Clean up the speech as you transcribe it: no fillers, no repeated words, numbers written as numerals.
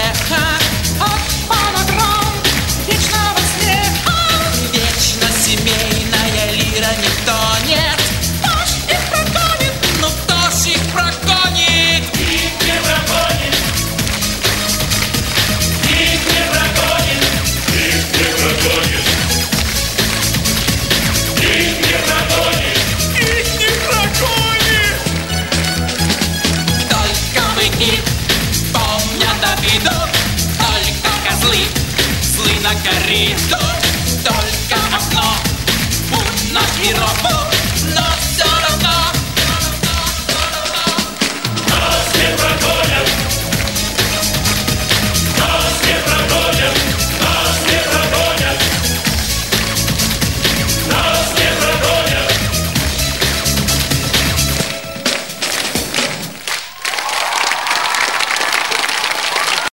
эхо от фонограмм вечного смеха. Вечно семейная лира не тонет. Кто ж их прогонит? Ну кто ж их прогонит? Их не прогонит. Их не прогонит. Их не прогонит. Их не прогонит. Их не прогонит. Только быки помнят обиду, только козлы злы на корриду.